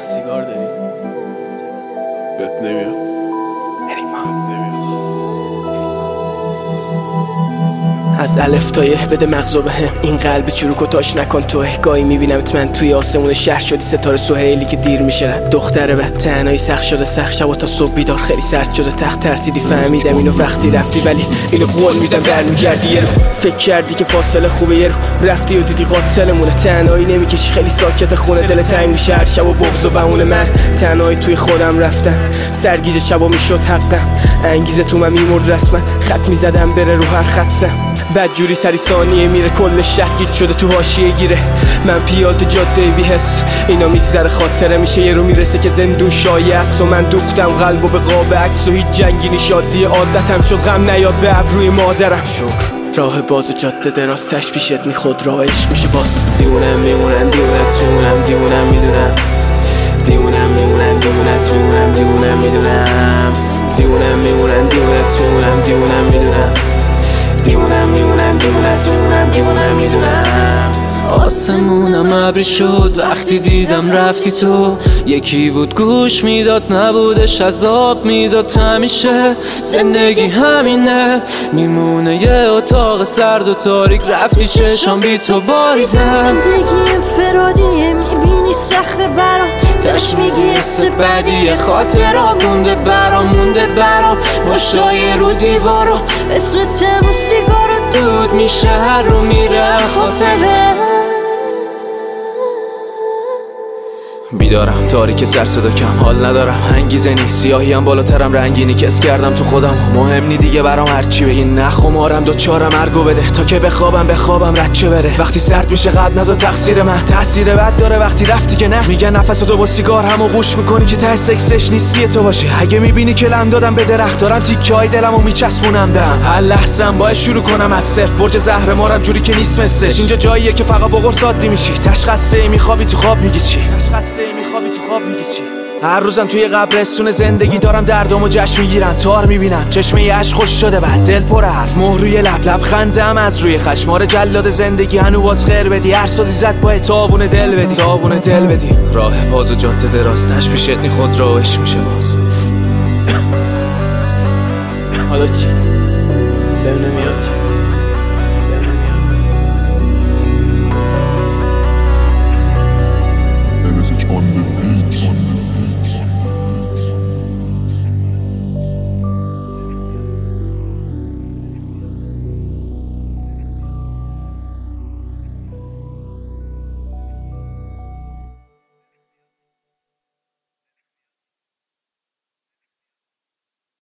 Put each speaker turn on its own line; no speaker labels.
یخ سیگار داری؟
بهت نمیاد.
از الف تا یه بده مغزو بهم، این قلب چروکو تاش نکن توه. گاهی میبینمت من توی آسمون شهر شدی ستاره سهیلی که دیر میشه رد. دختر بد تنهایی سخت شده سخت، شبا تا صبح بیدار خیلی سرد شده تخت. ترسیدی فهمیدم اینو وقتی رفتی، ولی اینو قول میدم برمیگردی یه رو. فکر کردی که فاصله خوبه یه رو رفتی و دیدی قاتلمونه. تنهایی نمیکشی خیلی ساکت خونه، دل تنگ میشه هر شب و بغض و بهونه. من تنهایی توی خودم رفتم، سرگیجه شبا میشد حقم. انگیزه تو من میمرد رسما، خط میزدم بره رو هر خطم. بدجوری سری ثانیه میره، کل شهر گیج شده تو حاشیه گیره. من پیاده جاده بی حس، اینا میگذره خاطره میشه یه رو میرسه که زندون شایع است. و من دوختم قلبو به قاب عکس و هیچ جنگی نشادی عادتم شد. غم نیاد به ابروی مادرم. راه باز جاده دراستش پیشت میخود راه عشق میشه باز. دیونم میمونن دیونتونم، دیونم میدونم. دیونم میمونن دیونتونم، دیونم میدونم. دیونم میمونن دیونتونم، دیونم میدونم. دیونم میمونن دیونتونم، دیونم میدونم.
آسمونم ابری شد وقتی دیدم رفتی تو. یکی بود گوش میداد نبودش عذاب میداد. همیشه زندگی همینه، میمونه یه اتاق سرد و تاریک. رفتی چشام بی تو باریدن.
زندگی انفرادیه میبینی سخته برام، داشت میگی حس بدیه. خاطرها مونده برام مشتای رو دیوارو. اسم تمو سیگارو دود میشه هر رو میره خاطره.
بیدارم تاریک سر صدا کم، حال ندارم انگیزه نیست. سیاهی هم بالاترم رنگینی کس کردم تو خودم. مهم نی دیگه برام هرچی بگی، نه خمارم دوچارم ارگو بده تا که بخوابم رد چه بره. وقتی سرد میشه قد نزا تقصیر من، تاثیر بد داره وقتی رفتی که نه. میگن نفستو با سیگار همو قوش میکنی که ته سکسش نیستی تو باشی. اگه میبینی که لم دادم به درخت دارم تیکه های دلمو میچسبونم بهم. هر لحظه‌ام باید شروع کنم از صفر، برج زهرمارم جوری که نیست مثلش. اینجا جاییه که فقط با قرص عادی میشی. تشخصه میخوابی تو خواب میگی چی؟ میخوابی تو خواب میگی چی؟ هر روزم توی قبرستون زندگی دارم دردامو جشن میگیرم. تار میبینم چشمه عشق خوش شده بعد دل پر حرف، مهر روی لب خندم از روی خشمار جلاد زندگی. هنو باز خیر بدی هر سازی زد با تابون دل بدی. راه باز و جاده دراستش پیشت نی خود راهش میشه باز.
حالا چی؟